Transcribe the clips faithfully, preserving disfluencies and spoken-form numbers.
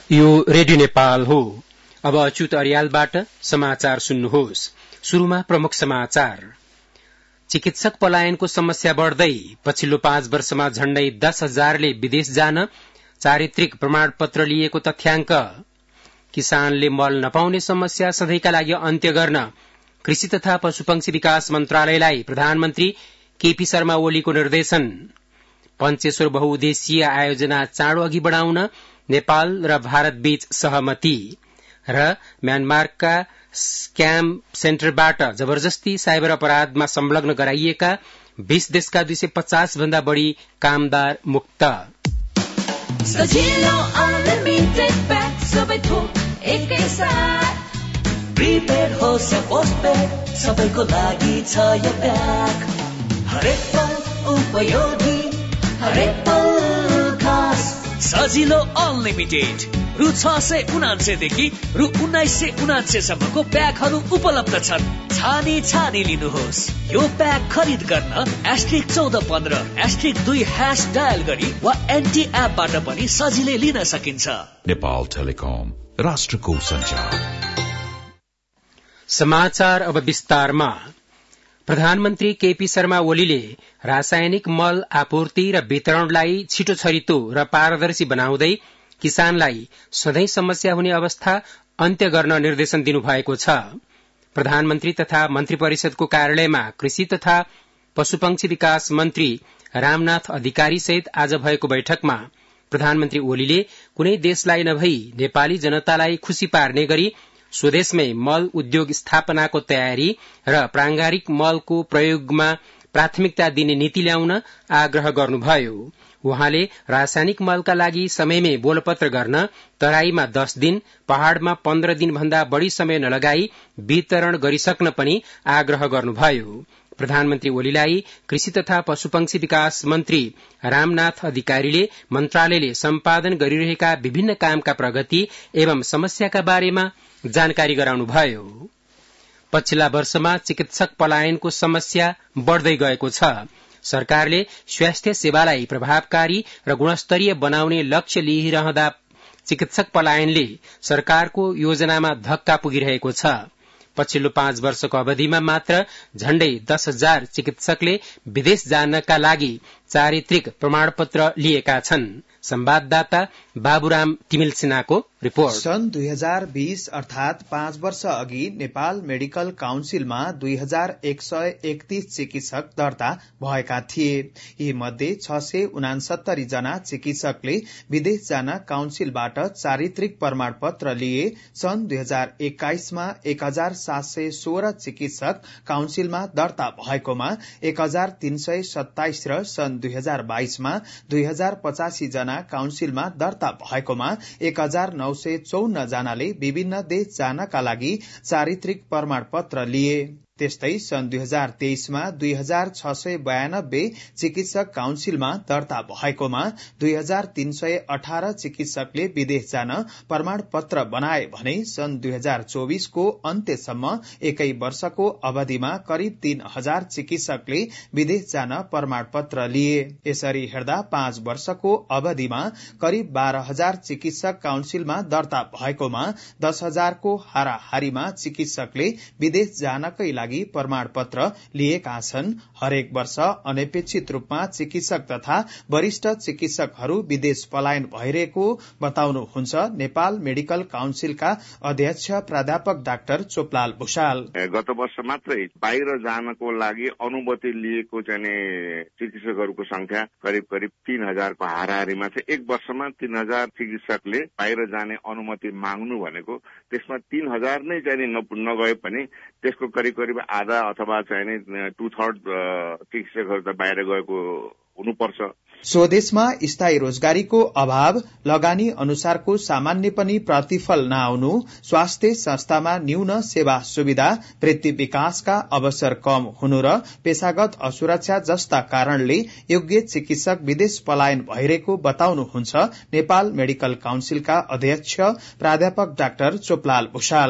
यो रेडियो नेपाल हो। अब अच्युत अर्यालबाट समाचार सुन्नुहोस्। शुरूमा प्रमुख समाचार। चिकित्सक पलायनको समस्या बढ़दै, पछिल्लो पाँच वर्षमा झण्डै दस हजारले विदेश जान चारित्रिक प्रमाणपत्र लिएको तथ्याङ्क। किसानले मल नपाउने समस्या सधैँका लागि अन्त्य गर्न कृषि तथा पशुपक्षी विकास मन्त्रालयलाई प्रधानमन्त्री केपी शर्मा ओलीको निर्देशन। पञ्चेश्वर बहुउद्देशीय आयोजना चाँडो अघि बढ़ाउन नेपाल र भारत बीच सहमति। र म्यानमारका स्क्याम सेन्टरबाट जबरजस्ती साइबर अपराधमा संलग्न गराइएका बीस देशका दुई सय पचास भन्दा बढ़ी कामदार मुक्त। सजिलो अनलिमिटेड प्याक सबै थोक एकैसाथ, प्रिपेड होस् या पोस्टपेड सबैको लागि छ यो प्याक। हरेक पल उपयोगी, हरेक पल खास। सजिलो अनलिमिटेड रु छ सय उनान्सयदेखि रु उन्नाइस सय उनान्सय सम्मको प्याकहरू उपलब्ध छन्। छानी छानी लिनुहोस्। यो प्याक खरिद गर्न एस्ट्रिक चौध पन्ध्र एस्ट्रिक दुई ह्यास डायल गरी वा एनटी एपबाट पनि सजिलै लिन सकिन्छ। नेपाल टेलिकम, राष्ट्रको सञ्चार। समाचार अब विस्तारमा। प्रधानमन्त्री केपी शर्मा ओलीले रासायनिक मल आपूर्ति र वितरणलाई छिटो छरितो र पारदर्शी बनाउँदै किसानलाई सधैँ समस्या हुने अवस्था अन्त्य गर्न निर्देशन दिनुभएको छ। प्रधानमन्त्री तथा मन्त्री परिषदको कार्यालयमा कृषि तथा पशुपक्षी विकास मन्त्री रामनाथ अधिकारी सहित आज भएको बैठकमा प्रधानमन्त्री ओलीले कुनै देशलाई नभई नेपाली जनतालाई खुशी पार्ने गरी स्वदेशमै मल उद्योग स्थापनाको तयारी र प्रांगारिक मलको प्रयोगमा प्राथमिकता दिने नीति ल्याउन आग्रह गर्नुभयो। उहाँले रासायनिक मलका लागि समयमै बोलपत्र गर्न तराईमा दस दिन, पहाड़मा पन्ध्र दिन भन्दा बढ़ी समय नलगाई वितरण गरिसक्न पनि आग्रह गर्नुभयो। प्रधानमन्त्री ओलीलाई कृषि तथा पशुपक्षी विकास मन्त्री रामनाथ अधिकारीले मन्त्रालयले सम्पादन गरिरहेका विभिन्न कामका प्रगति एवं समस्याका बारेमा जानकारी गराउनुभयो। पछिल्ला वर्षमा चिकित्सक पलायनको समस्या बढ़दै गएको छ। सरकारले स्वास्थ्य सेवालाई प्रभावकारी र गुणस्तरीय बनाउने लक्ष्य लिइरहँदा चिकित्सक पलायनले सरकारको योजनामा धक्का पुगिरहेको छ। पछिल्लो पाँच वर्षको अवधिमा मात्र झण्डै दस हजार चिकित्सकले विदेश जानका लागि चारित्रिक प्रमाणपत्र लिएका छन्। संवाददाता बाबुराम तिमिल सिन्हाको रिपोर्ट। सन् दुई हजार बीस अर्थात पाँच वर्ष अघि नेपाल मेडिकल काउन्सिलमा दुई हजार एक सय एकतीस चिकित्सक दर्ता भएका थिए। यी मध्ये छ सय उनासत्तरी जना चिकित्सकले विदेश जान काउन्सिलबाट चारित्रिक प्रमाणपत्र लिए। सन् दुई हजार एक्काइसमा एक हजार सात सय सोह्र चिकित्सक काउन्सिलमा दर्ता भएकोमा एक हजार तीन सय सत्ताइस र सन् दुई हजार बाइसमा दुई हजार पचासी जना काउन्सिलमा दर्ता भएकोमा एक हजार नौ सय चौन्न जनाले विभिन्न देश जानका लागि चारित्रिक प्रमाणपत्र लिए। त्यस्तै सन् दुई हजार तेइसमा दुई हजार छ सय बयानब्बे चिकित्सक काउन्सिलमा दर्ता भएकोमा दुई हजार तीन सय अठार चिकित्सकले विदेश जान प्रमाणपत्र बनाए भने सन् दुई हजार चौबीसको अन्त्यसम्म एकै वर्षको अवधिमा करिब तीन हजार चिकित्सकले विदेश जान प्रमाणपत्र लिए। यसरी हेर्दा पाँच वर्षको अवधिमा करिब बाह्र हजार चिकित्सक काउन्सिलमा दर्ता भएकोमा दस हजारको हाराहारीमा चिकित्सकले विदेश जानकै लागि प्रमाणपत्र लिएका छन्। हरेक वर्ष अनपेक्षित रूपमा चिकित्सक तथा वरिष्ठ चिकित्सकहरू विदेश पलायन भइरहेको बताउनुहुन्छ नेपाल मेडिकल काउन्सिलका अध्यक्ष प्राध्यापक डाक्टर चोपलाल भुषाल। गत वर्ष मात्रै बाहिर जानको लागि अनुमति लिएको चाहिँ चिकित्सकहरूको संख्या करिब करिब तीन हजारको हाराहारीमा छ। एक वर्षमा तीन हजार चिकित्सकले बाहिर जाने अनुमति माग्नु भनेको त्यसमा तीन हजार नै चाहिँ नगए पनि त्यसको करिब करिब आधा अथवा चाहिँ टू थर्ड चिकित्सकहरू त बाहिर गएको हुनुपर्छ। स्वदेशमा स्थायी रोजगारीको अभाव, लगानी अनुसारको सामान्य पनि प्रतिफल नआउनु, स्वास्थ्य संस्थामा न्यून सेवा सुविधा, वृत्ति विकासका अवसर कम हुनु र पेशागत असुरक्षा जस्ता कारणले योग्य चिकित्सक विदेश पलायन भइरहेको बताउनुहुन्छ नेपाल मेडिकल काउन्सिलका अध्यक्ष प्राध्यापक डाक्टर चोपलाल भुषाल। एउटा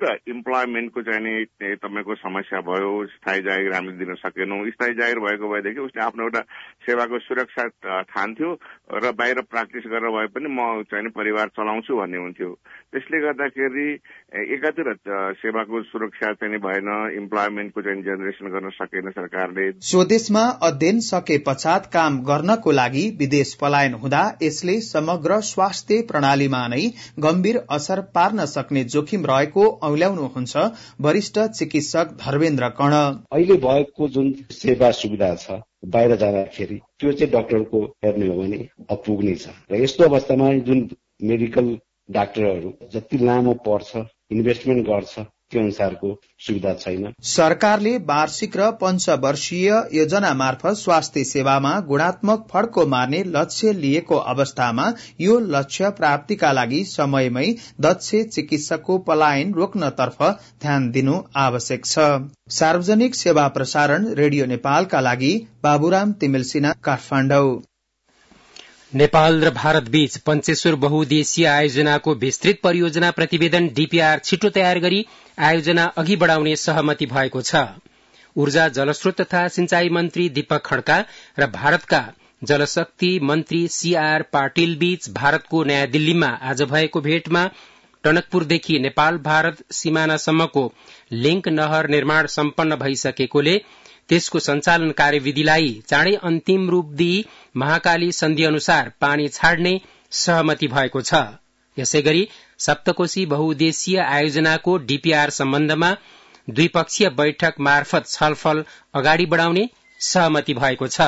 त इम्प्लोइमेन्टको चाहिँ नि तपाईँको समस्या भयो, स्थायी जागिर हामीले दिन सकेनौँ। स्थायी जागिर भएको भएदेखि उसले आफ्नो एउटा सेवाको सुरक्षा ठान्थ्यो र बाहिर प्र्याक्टिस गरेर भए पनि म चाहिँ परिवार चलाउँछु भन्ने हुन्थ्यो। त्यसले गर्दाखेरि एकातिर सेवाको सुरक्षा चाहिँ भएन, इम्प्लोइमेन्टको चाहिँ जेनेरेसन गर्न सकेन सरकारले। स्वदेशमा अध्ययन सके पश्चात काम गर्नको लागि विदेश पलायन हुँदा यसले समग्र स्वास्थ्य प्रणालीमा नै गम्भीर असर पार्न सक्ने जोखिम रहेको औल्याउनुहुन्छ वरिष्ठ चिकित्सक धर्मेन्द्र कर्ण। अहिले भएको जुन सेवा सुविधा छ बाहिर जाँदाखेरि त्यो चाहिँ डाक्टरको हेर्ने हो भने अपुग्ने छ र यस्तो अवस्थामा जुन मेडिकल डाक्टरहरू जति लामो पर्छ, इन्भेस्टमेन्ट गर्छ, त्यो अनुसारको सुविधा छैन। सरकारले वार्षिक र पञ्चवर्षीय योजना मार्फत स्वास्थ्य सेवामा गुणात्मक फड्को मार्ने लक्ष्य लिएको अवस्थामा यो लक्ष्य प्राप्तिका लागि समयमै दक्ष चिकित्सकको पलायन रोक्नतर्फ ध्यान दिनु आवश्यक छ। सार्वजनिक सेवा प्रसारण रेडियो नेपालका लागि बाबुराम तिमिल सिन्हा, काठमाडौँ। नेपाल र भारत बीच पञ्चेश्वर बहुउद्देशीय आयोजनाको विस्तृत परियोजना प्रतिवेदन डीपीआर छिटो तयार गरी आयोजना अघि बढ़ाउने सहमति भएको छ। ऊर्जा जलस्रोत तथा सिंचाई मन्त्री दीपक खड्का र भारतका जलशक्ति मन्त्री सीआर पाटिल बीच भारतको नयाँ दिल्लीमा आज भएको भेटमा टनकपुरदेखि नेपाल भारत सिमानासम्मको लिंक नहर निर्माण सम्पन्न भइसकेकोले त्यसको सञ्चालन कार्यविधिलाई चाँडै अन्तिम रूप दिई महाकाली सन्धि अनुसार पानी छाड्ने सहमति भएको छ। यसैगरी सप्तकोशी बहुउद्देशीय आयोजनाको डीपीआर सम्बन्धमा द्विपक्षीय बैठक मार्फत छलफल अगाडि बढ़ाउने सहमति भएको छ।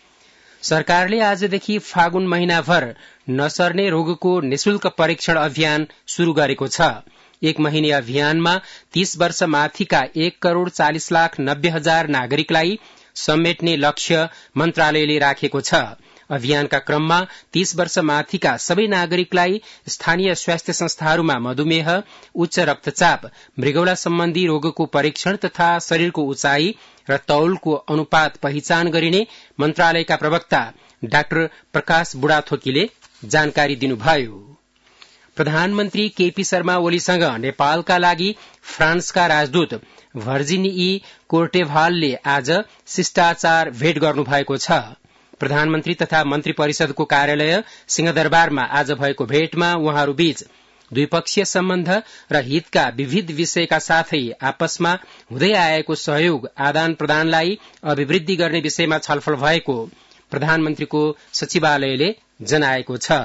सरकारले आजदेखि फागुन महिनाभर नसर्ने रोगको निशुल्क परीक्षण अभियान शुरू गरेको छ। एक महिने अभियानमा तीस वर्ष माथिका एक करोड़ चालिस लाख नब्बे हजार नागरिकलाई समेट्ने लक्ष्य मन्त्रालयले राखेको छ। अभियानका क्रममा तीस वर्ष माथिका सबै नागरिकलाई स्थानीय स्वास्थ्य संस्थाहरूमा मधुमेह, उच्च रक्तचाप, मृगौला सम्बन्धी रोगको परीक्षण तथा शरीरको उचाइ र तौलको अनुपात पहिचान गरिने मन्त्रालयका प्रवक्ता डाक्टर प्रकाश बुढाथोकीले जानकारी दिनुभयो। प्रधानमन्त्री केपी शर्मा ओलीसँग नेपालका लागि फ्रान्सका राजदूत भर्जिनी कोर्टेभालले आज शिष्टाचार भेट गर्नुभएको छ। प्रधानमन्त्री तथा मन्त्री परिषदको कार्यालय सिंहदरबारमा आज भएको भेटमा उहाँहरूबीच द्विपक्षीय सम्बन्ध र हितका विविध विषयका साथै आपसमा हुँदै आएको सहयोग आदान प्रदानलाई अभिवृद्धि गर्ने विषयमा छलफल भएको प्रधानमन्त्रीको सचिवालयले जनाएको छ।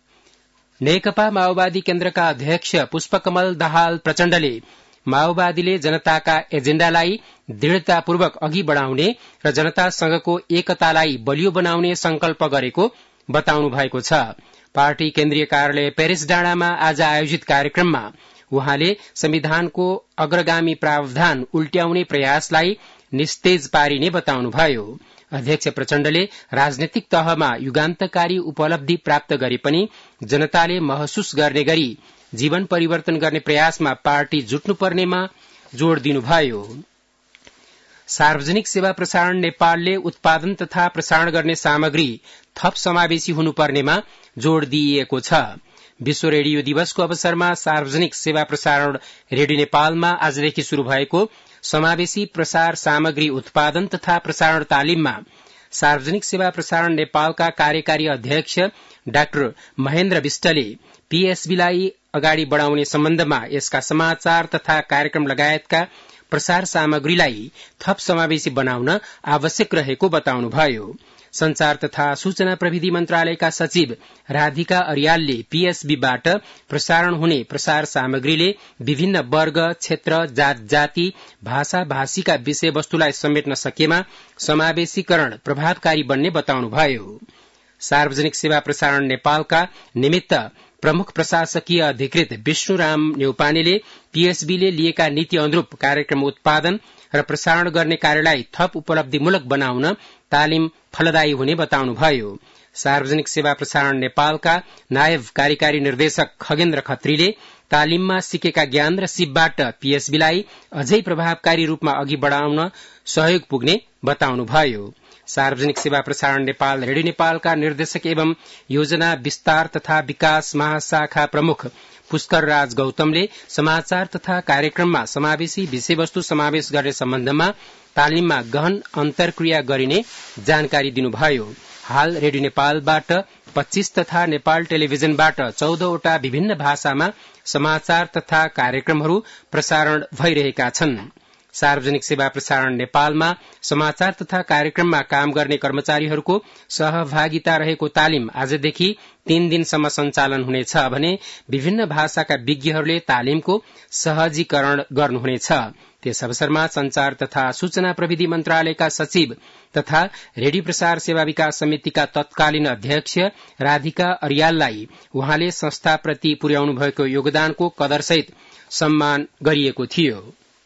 नेकपा माओवादी केन्द्रका अध्यक्ष पुष्पकमल दाहाल प्रचण्डले माओवादीले जनताका एजेण्डालाई दृढ़तापूर्वक अघि बढ़ाउने र जनतासँगको एकतालाई बलियो बनाउने संकल्प गरेको बताउनु भएको छ। पार्टी केन्द्रीय कार्यालय पेरिस डाँडामा आज आयोजित कार्यक्रममा उहाँले संविधानको अग्रगामी प्रावधान उल्ट्याउने प्रयासलाई निस्तेज पारिने बताउनुभयो। अध्यक्ष प्रचण्डले राजनैतिक तहमा युगान्तकारी उपलब्धि प्राप्त गरे पनि जनताले महसुस गर्ने गरी जीवन परिवर्तन गर्ने प्रयासमा पार्टी जुट्नुपर्नेमा जोड़ दिनुभयो। सार्वजनिक सेवा प्रसारण नेपालले उत्पादन तथा प्रसारण गर्ने सामग्री थप समावेशी हुनुपर्नेमा जोड़ दिइएको छ। विश्व रेडियो दिवसको अवसरमा सार्वजनिक सेवा प्रसारण रेडियो नेपालमा आजदेखि शुरू भएको समावेशी प्रसार सामग्री उत्पादन तथा प्रसारण तालिममा सार्वजनिक सेवा प्रसारण नेपालका कार्यकारी अध्यक्ष डाक्टर महेन्द्र विष्टले पीएसबीलाई अगाडि बढ़ाउने सम्बन्धमा यसका समाचार तथा कार्यक्रम लगायतका प्रसार सामग्रीलाई थप समावेशी बनाउन आवश्यक रहेको बताउनुभयो। संचार तथा सूचना प्रविधि मन्त्रालयका सचिव राधिका अरियालले पीएसबीबाट प्रसारण हुने प्रसार सामग्रीले विभिन्न वर्ग, क्षेत्र, जात जाति, भाषा भाषीका विषयवस्तुलाई समेट्न सकेमा समावेशीकरण प्रभावकारी बन्ने बताउनुभयो। सार्वजनिक सेवा प्रसारण नेपालका निमित्त प्रमुख प्रशासकीय अधिकृत विष्णुराम न्यौपानेले पीएसबीले लिएका नीति अनुरूप कार्यक्रम उत्पादन र प्रसारण गर्ने कार्यलाई थप उपलब्धिमूलक बनाउन तालिम फलदायी हुने बताउनुभयो। सार्वजनिक सेवा प्रसारण नेपालका नायब कार्यकारी निर्देशक खगेन्द्र खत्रीले तालिममा सिकेका ज्ञान र सिपबाट पीएसबीलाई अझै प्रभावकारी रूपमा अघि बढ़ाउन सहयोग पुग्ने बताउनुभयो। सार्वजनिक सेवा प्रसारण नेपाल रेडियो नेपालका निर्देशक एवं योजना विस्तार तथा विकास महाशाखा प्रमुख पुष्कर राज गौतमले समाचार तथा कार्यक्रममा समावेशी विषयवस्तु समावेश गर्ने सम्बन्धमा तालिममा गहन अन्तर्क्रिया गरिने जानकारी दिनुभयो। हाल रेडियो नेपालबाट पच्चीस तथा नेपाल टेलिभिजनबाट चौधवटा विभिन्न भाषामा समाचार तथा कार्यक्रमहरू प्रसारण भइरहेका छन्। सार्वजनिक सेवा प्रसारण नेपालमा समाचार तथा कार्यक्रममा काम गर्ने कर्मचारीहरूको सहभागिता रहेको तालिम आजदेखि तीन दिनसम्म सञ्चालन हुनेछ भने विभिन्न भाषाका विज्ञहरूले तालिमको सहजीकरण गर्नुहुनेछ। त्यस अवसरमा संचार तथा सूचना प्रविधि मन्त्रालयका सचिव तथा रेडियो प्रसार सेवा विकास समितिका तत्कालीन अध्यक्ष राधिका अर्याललाई उहाँले संस्थाप्रति पुर्याउनु भएको योगदानको कदरसहित सम्मान गरिएको थियो।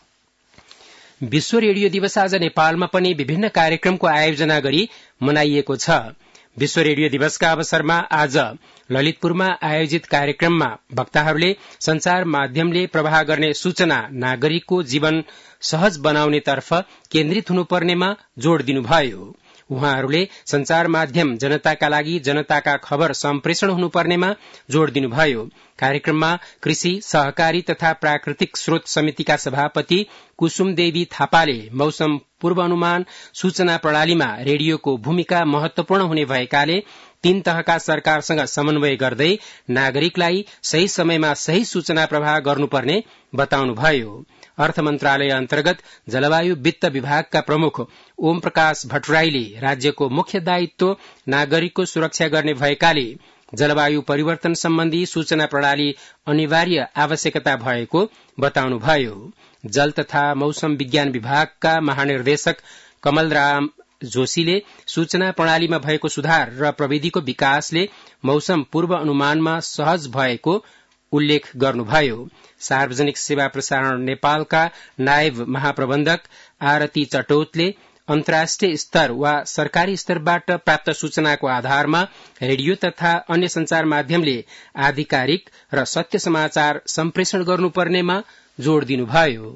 विश्व रेडियो दिवस आज नेपालमा पनि विभिन्न कार्यक्रमको आयोजना गरी मनाइएको छ। विश्व रेडियो दिवसका अवसरमा आज ललितपुरमा आयोजित कार्यक्रममा वक्ताहरूले संचार माध्यमले प्रवाह गर्ने सूचना नागरिकको जीवन सहज बनाउनेतर्फ केन्द्रित हुनुपर्नेमा जोड़ दिनुभयो। उहाँहरूले संचार माध्यम जनताका लागि जनताका खबर सम्प्रेषण हुनुपर्नेमा जोड़ दिनुभयो। कार्यक्रममा कृषि सहकारी तथा प्राकृतिक स्रोत समितिका सभापति कुसुम देवी थापाले मौसम पूर्वानुमान सूचना प्रणालीमा रेडियोको भूमिका महत्वपूर्ण हुने भएकाले तीन तहका सरकारसँग समन्वय गर्दै नागरिकलाई सही समयमा सही सूचना प्रवाह गर्नुपर्ने बताउनुभयो। अर्थ मन्त्रालय अन्तर्गत जलवायु वित्त विभागका प्रमुख ओम प्रकाश भट्टराईले राज्यको मुख्य दायित्व नागरिकको सुरक्षा गर्ने भएकाले जलवायु परिवर्तन सम्बन्धी सूचना प्रणाली अनिवार्य आवश्यकता भएको बताउनुभयो। जल तथा मौसम विज्ञान विभागका महानिर्देशक कमलराम जोशीले सूचना प्रणालीमा भएको सुधार र प्रविधिको विकासले मौसम पूर्व अनुमानमा सहज भएको उल्लेख गर्नुभयो। सार्वजनिक सेवा प्रसारण नेपालका नायब महाप्रबन्धक आरती चटोतले अन्तर्राष्ट्रिय स्तर वा सरकारी स्तरबाट प्राप्त सूचनाको आधारमा रेडियो तथा अन्य संचार माध्यमले आधिकारिक र सत्य समाचार सम्प्रेषण गर्नुपर्नेमा जोड़ दिनुभयो।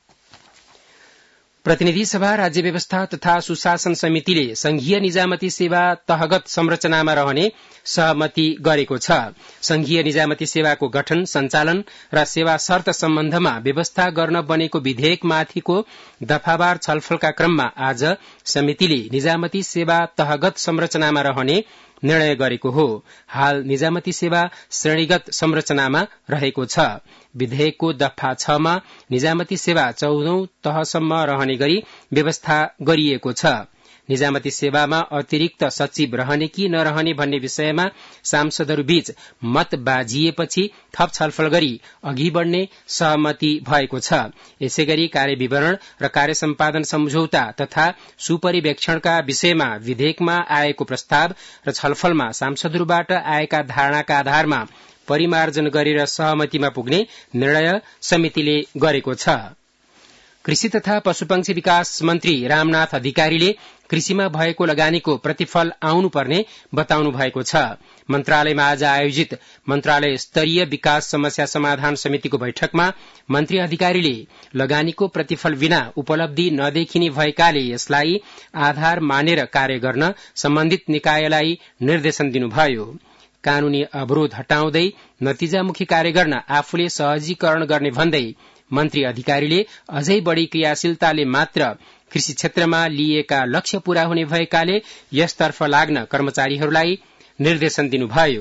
प्रतिनिधि सभा राज्य व्यवस्था तथा सुशासन समितिले संघीय निजामती सेवा तहगत संरचनामा रहने सहमति गरेको छ। संघीय निजामती सेवाको गठन सञ्चालन र सेवा शर्त सम्बन्धमा व्यवस्था गर्न बनेको विधेयकमाथिको दफावार छलफलका क्रममा आज समितिले निजामती सेवा तहगत संरचनामा रहने निर्णय गरेको हो। हाल निजामती सेवा श्रेणीगत संरचनामा रहेको छ। विधेयकको दफा छमा निजामती सेवा चौधौं तहसम्म रहने गरी व्यवस्था गरिएको छ। निजामती सेवामा अतिरिक्त सचिव रहने कि नरहने भन्ने विषयमा सांसदहरूबीच मत बाजिएपछि थप छलफल गरी अघि बढ़ने सहमति भएको छ। यसैगरी कार्यविवरण र कार्य सम्पादन सम्झौता तथा सुपरिवेक्षणका विषयमा विधेयकमा आएको प्रस्ताव र छलफलमा सांसदहरूबाट आएका धारणाका आधारमा परिमार्जन गरेर सहमतिमा पुग्ने निर्णय समितिले गरेको छ। कृषि तथा पशुपक्षी विकास मन्त्री रामनाथ अधिकारीले कृषिमा भएको लगानीको प्रतिफल आउनुपर्ने बताउनु भएको छ। मन्त्रालयमा आज आयोजित मन्त्रालय स्तरीय विकास समस्या समाधान समितिको बैठकमा मन्त्री अधिकारीले लगानीको प्रतिफल बिना उपलब्धि नदेखिने भएकाले यसलाई आधार मानेर कार्य गर्न सम्बन्धित निकायलाई निर्देशन दिनुभयो। कानूनी अवरोध हटाउँदै नतिजामुखी कार्य गर्न आफूले सहजीकरण गर्ने भन्दै मन्त्री अधिकारीले अझै बढ़ी क्रियाशीलताले मात्र कृषि क्षेत्रमा लिएका लक्ष्य पूरा हुने भएकाले यसतर्फ लाग्न कर्मचारीहरूलाई निर्देशन दिनुभयो।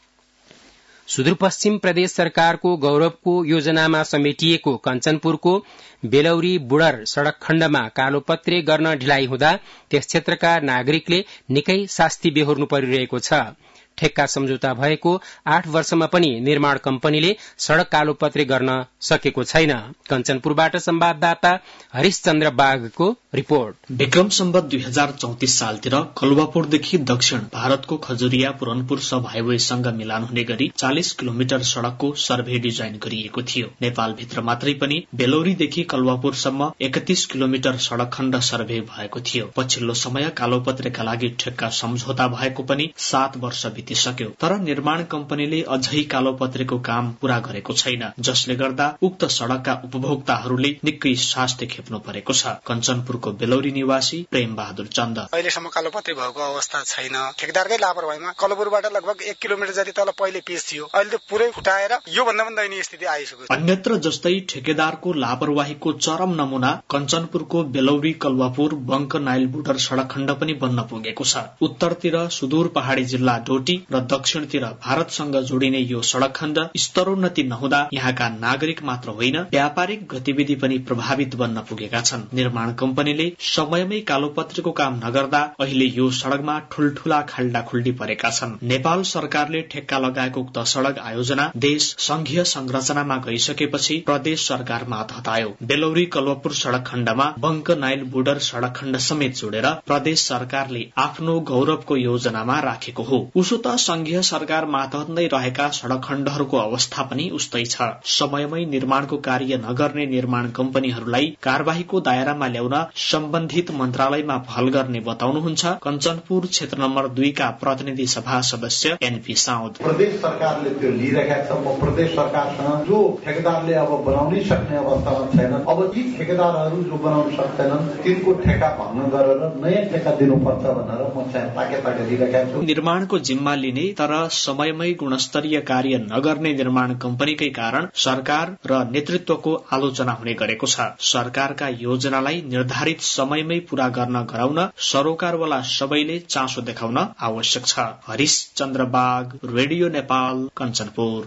सुदूरपश्चिम प्रदेश सरकारको गौरवको योजनामा समेटिएको कञ्चनपुरको बेलौरी बुढर सड़क खण्डमा कालोपत्रे गर्न ढिलाइ हुँदा त्यस क्षेत्रका नागरिकले निकै शास्ति बेहोर्नु परिरहेको छ। ठेक्का सम्झौता भएको आठ वर्षमा पनि निर्माण कम्पनीले सड़क कालोपत्रे गर्न सकेको छैन। कञ्चनपुरबाट संवाददाता हरिशचन्द्र बागको रिपोर्ट। विक्रम सम्वत दुई हजार चौतिस सालतिर कलुवापुरदेखि दक्षिण भारतको खजुरिया पुरनपुर सब हाइवेसँग मिलान हुने गरी चालिस किलोमिटर सड़कको सर्भे डिजाइन गरिएको थियो। नेपालभित्र मात्रै पनि बेलौरीदेखि कलुवापुरसम्म एकतीस किलोमिटर सड़क खण्ड सर्भे भएको थियो। पछिल्लो समय कालोपत्रेका लागि ठेक्का सम्झौता भएको पनि सात वर्ष बितिसक्यो, तर निर्माण कम्पनीले अझै कालोपत्रेको काम पूरा गरेको छैन, जसले गर्दा उक्त सड़कका उपभोक्ताहरूले निकै शास्ति खेप्नु परेको छ। कञ्चनपुरको बेलौरी निवासी प्रेम बहादुर चन्द: अहिलेसम्म कालोपत्रे भएको अवस्था छैन। ठेकेदारकै लापरवाहीमा कलपुरबाट लगभग एक किलोमिटर जति तल पहिले पिच थियो, अहिले त पुरै फुटाएर यो भन्दा पनि दयनीय स्थिति आइसक्यो। अन्यत्र जस्तै ठेकेदारको लापरवाहीको चरम नमूना कञ्चनपुरको बेलौरी कलवापुर बंक नाइल बोर्डर सड़क खण्ड पनि बन्न पुगेको छ। उत्तरतिर सुदूर पहाड़ी जिल्ला डोटी र दक्षिणतिर भारतसँग जोडिने यो सड़क खण्ड स्तरोन्नति नहुँदा यहाँका नागरिक मात्र होइन, व्यापारिक गतिविधि पनि प्रभावित बन्न पुगेका छन्। निर्माण कम्पनीले समयमै कालोपत्रेको काम नगर्दा अहिले यो सड़कमा ठूल्ठूला खाल्डा खुल्डी परेका छन्। नेपाल सरकारले ठेक्का लगाएको उक्त सड़क आयोजना देश संघीय संरचनामा गइसकेपछि प्रदेश सरकारमा हतायो। बेलौरी कलवापुर सड़क खण्डमा बंक नाइल बोर्डर सड़क खण्ड समेत जोडेर प्रदेश सरकारले आफ्नो गौरवको योजनामा राखेको हो। उसो त संघीय सरकार मातहत नै रहेका सड़क खण्डहरूको अवस्था पनि उस्तै छ। समयमै निर्माणको कार्य नगर्ने निर्माण कम्पनीहरूलाई कार्यवाहीको दायरामा ल्याउन सम्बन्धित मन्त्रालयमा पहल गर्ने बताउनुहुन्छ कञ्चनपुर क्षेत्र नम्बर दुईका प्रतिनिधि सभा सदस्य एनपी साउद। प्रदेश सरकारले त्यो लिइरहेका छ। म प्रदेश सरकारसँग जो ठेकेदारले अब बनाउनै सक्ने अवस्थामा छैन, अब ती ठेकेदारहरू जो बनाउन सक्दैनन् तिनको ठेका भङ्ग गरेर नयाँ ठेका दिनुपर्छ भनेर म चाहिँ ताके ताके दिइरहेका छु। निर्माणको जिम्मा लिने तर समयमै गुणस्तरीय कार्य नगर्ने निर्माण कम्पनीकै कारण सरकार र नेतृत्वको आलोचना हुने गरेको छ। सरकारका योजनालाई निर्धारित समयमै पूरा गर्न गराउन सरोकारवाला सबैले चासो देखाउन आवश्यक छ। हरिश चन्द्र बाग, रेडियो नेपाल, कञ्चनपुर।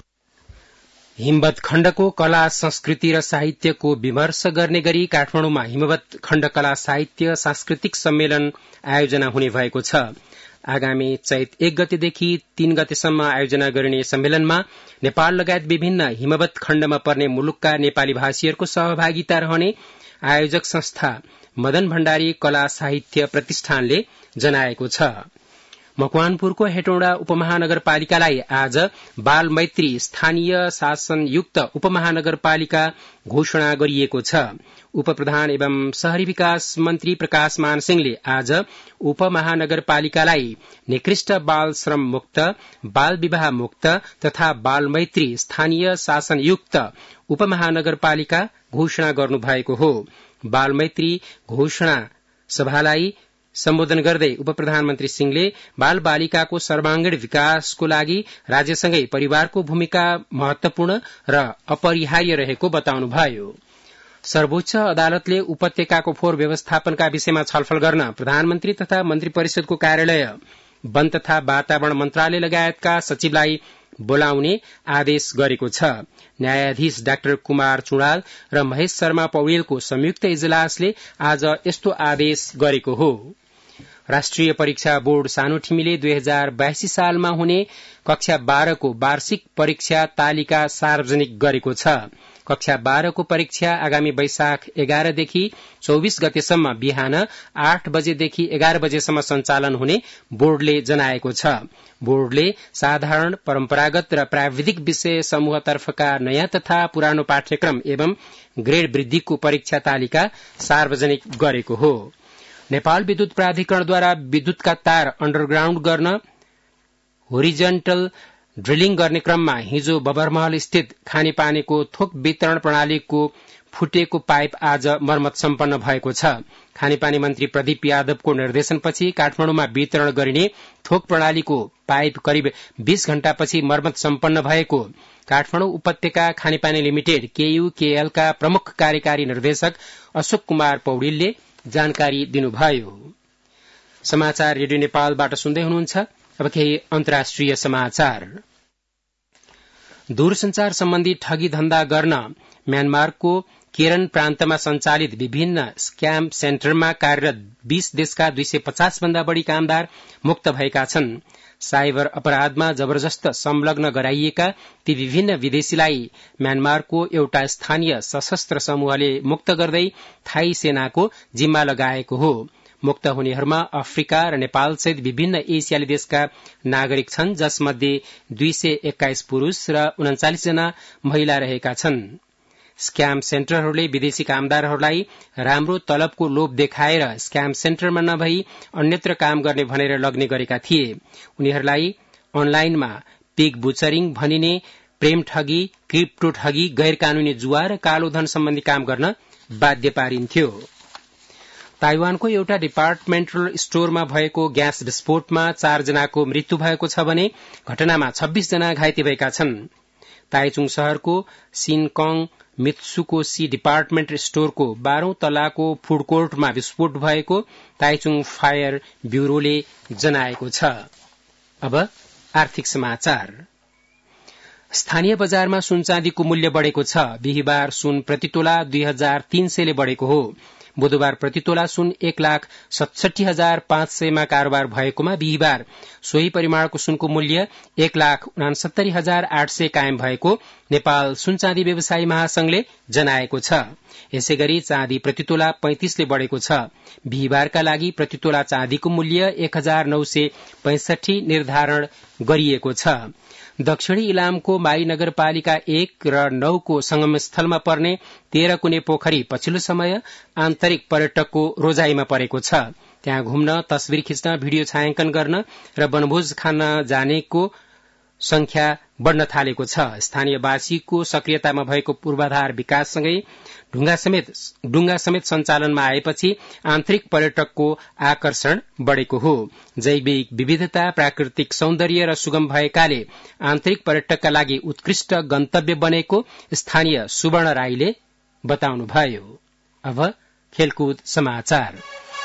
हिमवत खण्डको कला संस्कृति र साहित्यको विमर्श गर्ने गरी काठमाडौँमा हिमवत खण्ड कला साहित्य सांस्कृतिक सम्मेलन आयोजना हुने भएको छ। आगामी चैत एक गतेदेखि तीन गतेसम्म आयोजना गरिने सम्मेलनमा नेपाल लगायत विभिन्न हिमवत खण्डमा पर्ने मुलुकका नेपाली भाषीहरूको सहभागिता रहने आयोजक संस्था मदन भण्डारी कला साहित्य प्रतिष्ठानले जनाएको छ। मकवानपुरको हेटौँडा उपमहानगरपालिकालाई आज बाल मैत्री स्थानीय शासनयुक्त उपमहानगरपालिका घोषणा गरिएको छ। उपप्रधान एवं शहरी विकास मन्त्री प्रकाश मान सिंहले आज उपमहानगरपालिकालाई निकृष्ट बाल श्रम मुक्त, बाल विवाह मुक्त तथा बाल मैत्री स्थानीय शासनयुक्त उपमहानगरपालिका घोषणा गर्नुभएको हो। बाल मैत्री घोषणा सभालाई सम्बोधन गर्दै उप प्रधानमन्त्री सिंहले बाल बालिकाको सर्वांगीण विकासको लागि राज्यसँगै परिवारको भूमिका महत्वपूर्ण र अपरिहार्य रहेको बताउनुभयो। सर्वोच्च अदालतले उपत्यकाको फोहोर व्यवस्थापनका विषयमा छलफल गर्न प्रधानमन्त्री तथा मन्त्री परिषदको कार्यालय, वन तथा वातावरण मन्त्रालय लगायतका सचिवलाई बोलाउने आदेश गरेको छ। न्यायाधीश डाक्टर कुमार चुडाल र महेश शर्मा पौडेलको संयुक्त इजलासले आज यस्तो आदेश गरेको हो। राष्ट्रिय परीक्षा बोर्ड सानोठिमीले दुई हजार बाइस सालमा हुने कक्षा बाह्रको वार्षिक परीक्षा तालिका सार्वजनिक गरेको छ। कक्षा बाह्रको परीक्षा आगामी वैशाख एघारदेखि चौबिस गतेसम्म बिहान आठ बजेदेखि एघार बजेसम्म सञ्चालन हुने बोर्डले जनाएको छ। बोर्डले साधारण, परम्परागत र प्राविधिक विषय समूहतर्फका नयाँ तथा पुरानो पाठ्यक्रम एवं ग्रेड वृद्धिको परीक्षा तालिका सार्वजनिक गरेको हो। नेपाल विद्युत प्राधिकरणद्वारा विद्युतका तार अन्डरग्राउण्ड गर्न होरिजेन्टल ड्रिलिङ गर्ने क्रममा हिजो बबरमहल स्थित खानेपानीको थोक वितरण प्रणालीको फुटेको पाइप आज मर्मत सम्पन्न भएको छ। खानेपानी मन्त्री प्रदीप यादवको निर्देशनपछि काठमाडौँमा वितरण गरिने थोक प्रणालीको पाइप करिब बीस घण्टापछि मर्मत सम्पन्न भएको काठमाडौँ उपत्यका खानेपानी लिमिटेड केयूकेएल का प्रमुख कार्यकारी निर्देशक अशोक कुमार पौडेलले जानकारी दिनुभयो। समाचार रेडियो नेपालबाट सुन्दै हुनुहुन्छ। अब केही अन्तर्राष्ट्रिय समाचार। दूरसञ्चार सम्बन्धी ठगी धन्दा गर्न म्यानमारको केरन प्रान्तमा सञ्चालित विभिन्न स्क्याम सेन्टरमा कार्यरत बीस देशका दुई सय पचास भन्दा बढ़ी कामदार मुक्त भएका छन्। साइबर अपराधमा जबरजस्त संलग्न गराइएका ती विभिन्न विदेशीलाई म्यानमारको एउटा स्थानीय सशस्त्र समूहले मुक्त गर्दै थाई सेनाको जिम्मा लगाएको हो। मुक्त हुनेहरूमा अफ्रिका र नेपाल सहित विभिन्न एसियाली देशका नागरिक छन्, जसमध्ये दुई सय एक्काइस पुरूष र उन्चालिस जना महिला रहेका छन्। स्क्याम सेन्टरहरूले विदेशी कामदारहरूलाई राम्रो तलबको लोभ देखाएर स्क्याम सेन्टरमा नभई अन्यत्र काम गर्ने भनेर लग्ने गरेका थिए। उनीहरूलाई अनलाइनमा पिग बुचरिङ भनिने प्रेम ठगी, क्रिप्टो ठगी, गैर कानूनी जुवा र कालो धन सम्बन्धी काम गर्न बाध्य पारिन्थ्यो। ताइवानको एउटा डिपार्टमेन्टल स्टोरमा भएको ग्यास विस्फोटमा चारजनाको मृत्यु भएको छ भने घटनामा छब्बीस जना घाइते भएका छन्। ताइचुङ शहरको सिनकङ मित्सुकोसी डिपार्टमेन्ट स्टोरको बाह्रौं तलाको फूड कोर्टमा विस्फोट भएको ताइचुङ फायर ब्यूरोले जनाएको छ। अब आर्थिक समाचार। स्थानीय बजारमा सुन चाँदीको मूल्य बढ़ेको छ। बिहिबार सुन प्रतितोला दुई हजार तीन सयले बढ़ेको हो। बुधबार प्रतितोला सुन एक लाख सतसठी हजार पाँच सयमा कारोबार भएकोमा बिहिबार सोही परिमाणको सुनको मूल्य एक लाख उनासत्तरी हजार आठ सय कायम भएको नेपाल सुन चाँदी व्यवसायी महासंघले जनाएको छ। यसै गरी चाँदी प्रतितोला पैंतिसले बढ़ेको छ। बिहिबारका लागि प्रतितोला चाँदीको मूल्य एक हजार नौ सय पैंसठी निर्धारण गरिएको छ। दक्षिणी इलामको माई नगरपालिका एक र नौको संगमस्थलमा पर्ने तेह्र कुने पोखरी पछिल्लो समय आन्तरिक पर्यटकको रोजाईमा परेको छ। त्यहाँ घुम्न, तस्विर खिच्न, भिडियो छायाङ्कन गर्न र वनभोज खान जानेको संख्या बढ़न थालेको छ। स्थानीयवासीको सक्रियतामा भएको पूर्वाधार विकाससँगै ढुङ्गा समेत डुङ्गा समेत सञ्चालनमा आएपछि आन्तरिक पर्यटकको आकर्षण बढ़ेको हो। जैविक विविधता, प्राकृतिक सौन्दर्य र सुगम भएकाले आन्तरिक पर्यटकका लागि उत्कृष्ट गन्तव्य बनेको स्थानीय सुवर्ण राईले बताउनुभयो। अब खेलकुद समाचार।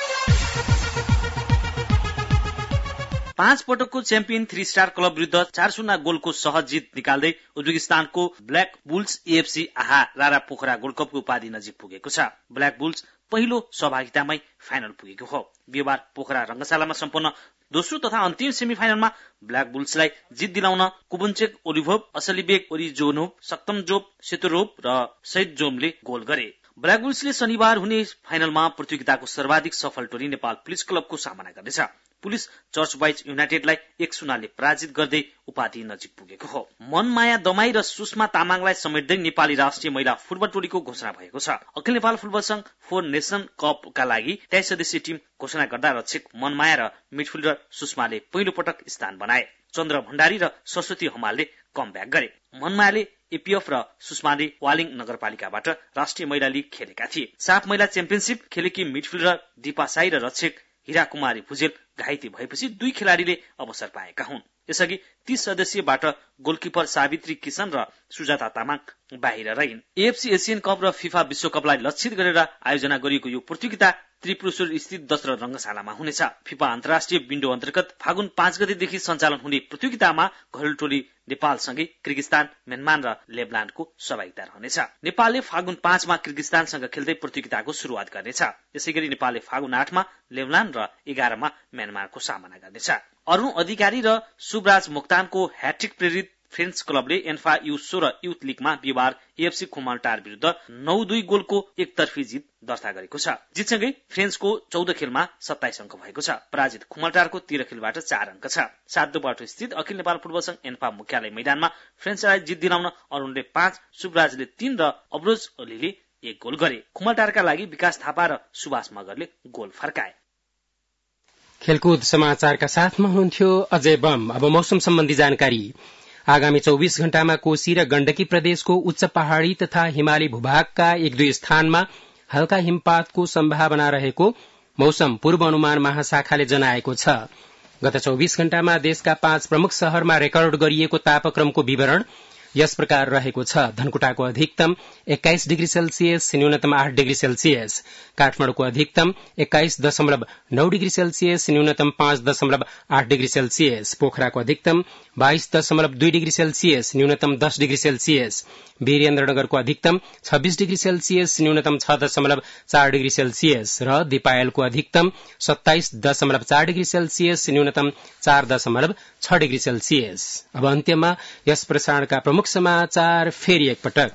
पाँच पटकको च्याम्पियन थ्री स्टार क्लब विरूद्ध चार शून्य गोलको सहज जित निकाल्दै उज्बेकिस्तानको Black Bulls AFC Aaha Rara Pokhara gold कपको उपाधि नजिक पुगेको छ। ब्ल्याक बुल्स पहिलो सहभागितामै फाइनल पुगेको हो। बिहिबार पोखरा रंगशालामा सम्पन्न दोस्रो तथा अन्तिम सेमिफाइनलमा ब्ल्याक बुल्सलाई जित दिलाउन कुबुन्चेक ओलिभोभ, असलीबेग ओरिजोनोभ, सक्तमजोब, सेतोरोभ र सैदजोमले गोल गरे। ब्ल्याक बुल्सले शनिबार हुने फाइनलमा प्रतियोगिताको सर्वाधिक सफल टोली नेपाल पुलिस क्लबको सामना गर्नेछ। पुलिस चर्च बाइज युनाइटेडलाई एक शून्यले पराजित गर्दै उपाधि नजिक पुगेको हो। मनमाया दमाई र सुषमा तामाङलाई समेट्दै नेपाली राष्ट्रिय महिला फुटबल टोलीको घोषणा भएको छ। अखिल नेपाल फुटबल संघ फोर नेशन कपका लागि तेइस सदस्यीय टीम घोषणा गर्दा रक्षक मनमाया र मिडफिल्डर सुषमाले पहिलो पटक स्थान बनाए। चन्द्र भण्डारी र सरस्वती हमालले कमब्याक गरे। मनमायाले एपीएफ र सुषमाले वालिङ नगरपालिकाबाट राष्ट्रिय महिला लीग खेलेका थिए। साफ महिला च्याम्पियनशिप खेलेकी मिडफिल्डर दीपा साई र रक्षक हिरा कुमारी भुजेल घाइते भएपछि दुई खेलाड़ीले अवसर पाएका हुन्। यसअघि तीस सदस्यबाट गोलकिपर सावित्री किशन र सुजाता तामाङ बाहिर रहिन्। एएफसी एशियन कप र फिफा विश्वकपलाई लक्षित गरेर आयोजना गरिएको यो प्रतियोगिता त्रिपुरेश्वर स्थित दशरथ रंगशालामा हुनेछ। फिफा अन्तर्राष्ट्रिय विन्डो अन्तर्गत फागुन पाँच गतेदेखि सञ्चालन हुने प्रतियोगितामा घरेलु टोली नेपालसँगै किर्गिस्तान, म्यानमार र लेबनानको सहभागिता रहनेछ। नेपालले फागुन पाँचमा किर्गिस्तानसँग खेल्दै प्रतियोगिताको शुरूआत गर्नेछ। यसैगरी नेपालले फागुन आठमा लेबनान र एघारमा म्यानमारको सामना गर्नेछ। अरुण अधिकारी र सुब्राज मोक्तानको ह्याट्रिक प्रेरित फ्रेन्च क्लबले एन्फा यु सोह्र युथ लीगमा बिहिबार एएफसी खुमलटार विरूद्ध नौ दुई गोलको एकतर्फी जित दर्ता गरेको छ। जितसँगै फ्रेन्चको चौध खेलमा सत्ताइस अंक भएको छ। पराजित खुमलटारको तेह्र खेलबाट चार अंक छ। सातोबाटो स्थित अखिल नेपाल फुटबल संघ एन्फा मुख्यालय मैदानमा फ्रेन्चलाई जित दिलाउन अरुणले पाँच, सुब्राजले तीन र अब्रोज ओलीले एक गोल गरे। खुमलटारका लागि विकास थापा र सुभाष मगरले गोल फर्काए। खेलकुद समाचारका साथमा हुनुहुन्थ्यो अजय बम। अब मौसम सम्बन्धी जानकारी। आगामी चौबीस घण्टामा कोशी र गण्डकी प्रदेशको उच्च पहाड़ी तथा हिमाली भूभागका एक दुई स्थानमा हल्का हिमपातको सम्भावना रहेको मौसम पूर्व अनुमान महाशाखाले जनाएको छ। गत चौबीस घण्टामा देशका पाँच प्रमुख शहरमा रेकर्ड गरिएको तापक्रमको विवरण यस प्रकार रहेको छ। धनकुटाको अधिकतम एक्काइस डिग्री सेल्सियस, न्यूनतम आठ डिग्री सेल्सियस। काठमाडौँको अधिकतम एक्काइस दशमलव नौ डिग्री सेल्सियस, न्यूनतम पाँच दशमलव आठ डिग्री सेल्सियस। पोखराको अधिकतम बाइस दशमलव दुई डिग्री सेल्सियस, न्यूनतम दस डिग्री सेल्सियस। वीरेन्द्रनगरको अधिकतम छब्बीस डिग्री सेल्सियस, न्यूनतम छ दशमलव चार डिग्री सेल्सियस र दिपायलको अधिकतम सत्ताइस दशमलव चार डिग्री सेल्सियस, न्यूनतम चार दशमलव छ डिग्री सेल्सियस। अब अन्त्यमा यस प्रसारणका प्रमुख समाचार फेरि एकपटक।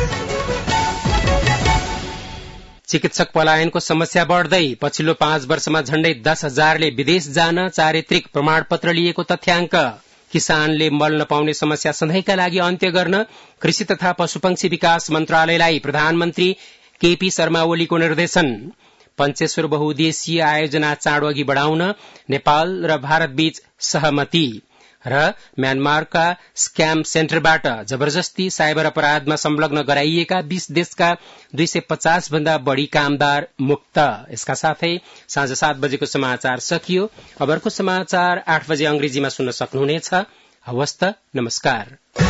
चिकित्सक पलायनको समस्या बढ़दै पछिल्लो पाँच वर्षमा झण्डै दस हजारले विदेश जान चारित्रिक प्रमाणपत्र लिएको तथ्याङ्क। किसानले मल नपाउने समस्या सधैँका लागि अन्त्य गर्न कृषि तथा पशुपक्षी विकास मन्त्रालयलाई प्रधानमन्त्री केपी शर्मा ओलीको निर्देशन। पञ्चेश्वर बहुउद्देशीय आयोजना चाँडो अघि बढ़ाउन नेपाल र भारत बीच सहमति। र म्यानमारका स्क्याम सेन्टरबाट जबरजस्ती साइबर अपराधमा संलग्न गराइएका बीस देशका दुई सय पचास भन्दा बढ़ी कामदार मुक्त। यसका साथै साँझ सात बजेको समाचार सकियो। अब अर्को समाचार आठ बजे अंग्रेजीमा सुन्न सक्नुहुनेछ। हवस् त, नमस्कार।